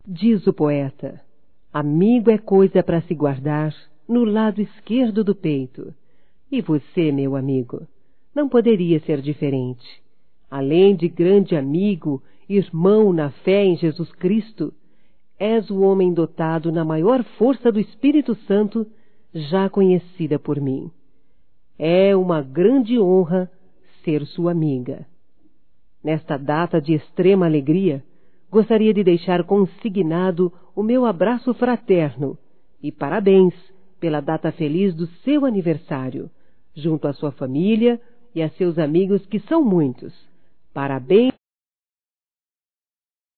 Diz o poeta: amigo é coisa para se guardar no lado esquerdo do peito. E você, meu amigo, não poderia ser diferente. Além de grande amigo, irmão na fé em Jesus Cristo, és o homem dotado na maior força do Espírito Santo, já conhecida por mim. É uma grande honra ser sua amiga. Nesta data de extrema alegria, gostaria de deixar consignado o meu abraço fraterno e parabéns pela data feliz do seu aniversário, junto à sua família e a seus amigos, que são muitos. Parabéns.